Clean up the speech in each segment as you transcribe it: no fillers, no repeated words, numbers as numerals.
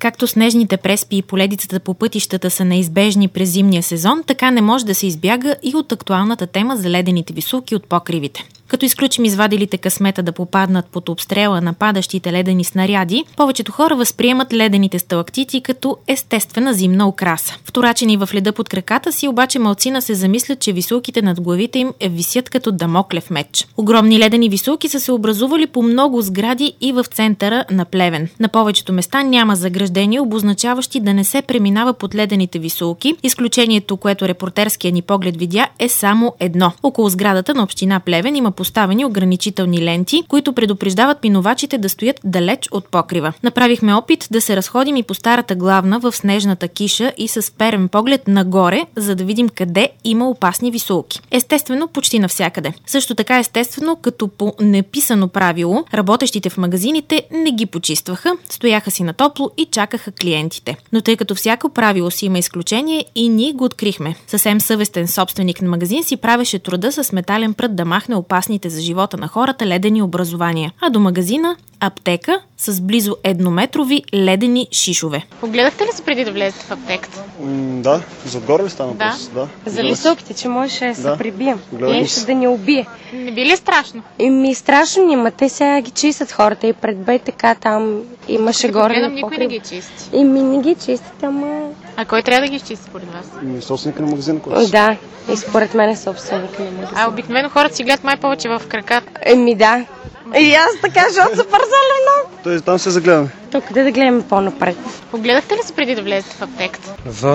Както снежните преспи и поледицата по пътищата са неизбежни през зимния сезон, така не може да се избяга и от актуалната тема за ледените висулки от покривите. Като изключим извадилите късмета да попаднат под обстрела на падащите ледени снаряди, повечето хора възприемат ледените сталактити като естествена зимна украса. Вторачени в леда под краката си, обаче малцина се замислят, че висулките над главите им висят като дамоклев меч. Огромни ледени висулки са се образували по много сгради и в центъра на Плевен. На повечето места няма заграждения, обозначаващи да не се преминава под ледените висулки. Изключението, което репортерския ни поглед видя, е само едно. Около сградата на община Плевен има поставени ограничителни ленти, които предупреждават минувачите да стоят далеч от покрива. Направихме опит да се разходим и по старата главна в снежната киша и с перен поглед нагоре, за да видим къде има опасни висулки. Естествено, почти навсякъде. Също така естествено, като по неписано правило, работещите в магазините не ги почистваха, стояха си на топло и чакаха клиентите. Но тъй като всяко правило си има изключение, и ние го открихме. Съвсем съвестен собственик на магазин си правеше труда с метален прът да махне опасните за живота на хората ледени образования. А до магазина аптека с близо еднометрови ледени шишове. Погледахте ли се преди да влезете в аптеката? Да, зад-горе ли стана въпрос? Да. За високите, че можеше да се прибием. Нещо да ни убие. Не би ли е страшно? Страшно нима. Те сега ги чистят хората и пред БТК там имаше горе на никой не ги чисти. Не ги чистят, ама... А кой трябва да ги чисти според вас? Собственика на магазина, Да, и според мен е собственика на магазина. А обикновено хората си гледат май повече в краката. Да. И аз така, защото се парзаля много. Тоест там се загледаме. То къде да гледаме по-напред? Погледахте ли се преди да влезете в аптеката?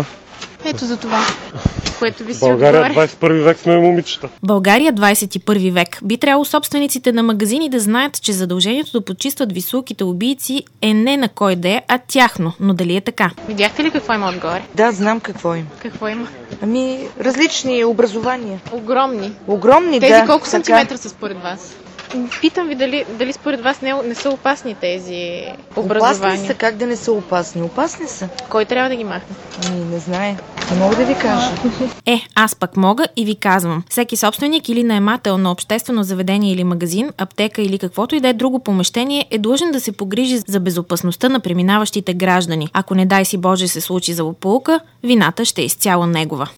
Ето за това, което ви си България отговаря. 21 век сме момичета. България 21 век. Би трябвало собствениците на магазини да знаят, че задължението да почистват висулките убийци е не на кой да е, а тяхно. Но дали е така? Видяхте ли какво има отгоре? Да, знам какво има. Какво има? Различни образования. Огромни. Огромни, Тези да. колко сантиметра са според вас? Питам ви дали според вас не са опасни тези образования. Опасни са, как да не са опасни? Опасни са. Кой трябва да ги махне? Не знае. Не мога да ви кажа. Аз пък мога и ви казвам. Всеки собственик или наемател на обществено заведение или магазин, аптека или каквото и да е друго помещение е длъжен да се погрижи за безопасността на преминаващите граждани. Ако не дай си Боже се случи злополука, вината ще е изцяло негова.